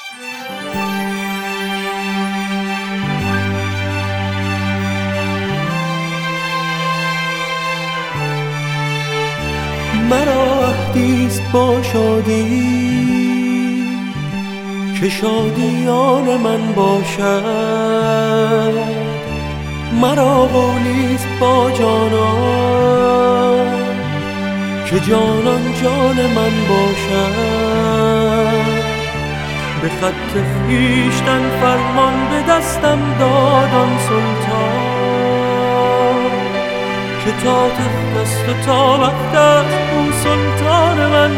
مرا عهدیست با شادی که شادیان من باشد، مرا قولیست با جانان که جانان جان من باشد. به خط خویشتن فرمان به دستم داد آن سلطان که تا تخت است و تا وقت است او سلطان من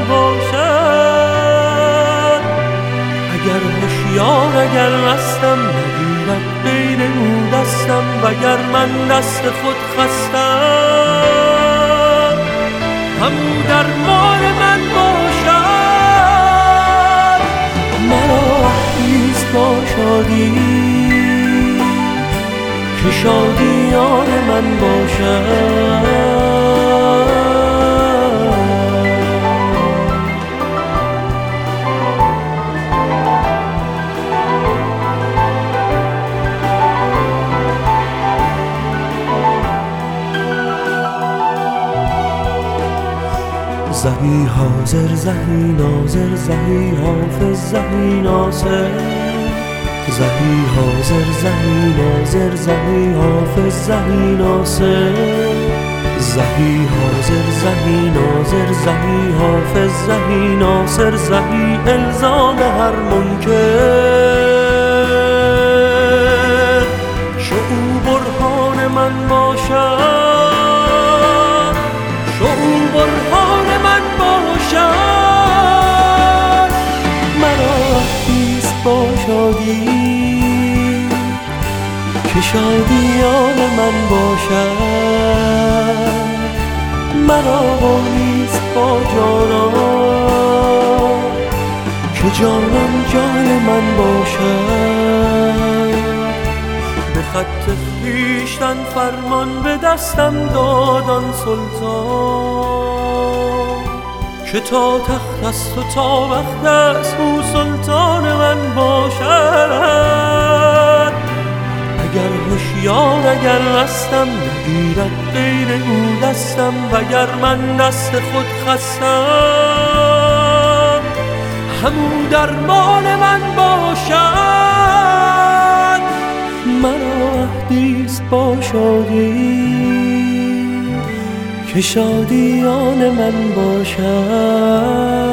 باشد. اگر هوشیار اگر مستم نگیرد بین او دستم، وگر من دست خود خستم همو درمان من باشد. مرا عهدیست با شادی که شادیان من باشد. زهی حاضر زهی ناظر زهی حافظ زهی ناصر، زهی حاضر زهی ناظر زهی حافظ زهی ناصر، زهی حاضر زهی ناظر زهی حافظ زهی ناصر، زهی الزام هر منکر شو او برهان من باشد، شو او برهان من باشد. مرا عهدیست با شادی که شادیان من باشد، مرا قولیست با جانان که جانان جان من باشد. به خط خویشتن فرمان به دستم داد آن سلطان که تا تخت است و تا وقت است او سلطان من باشد. اگر هوشیار اگر مستم نگیرد غیر او دستم، وگر من دست خود خستم همو درمان من باشد. مرا عهدیست با شادی که شادیان من باشد.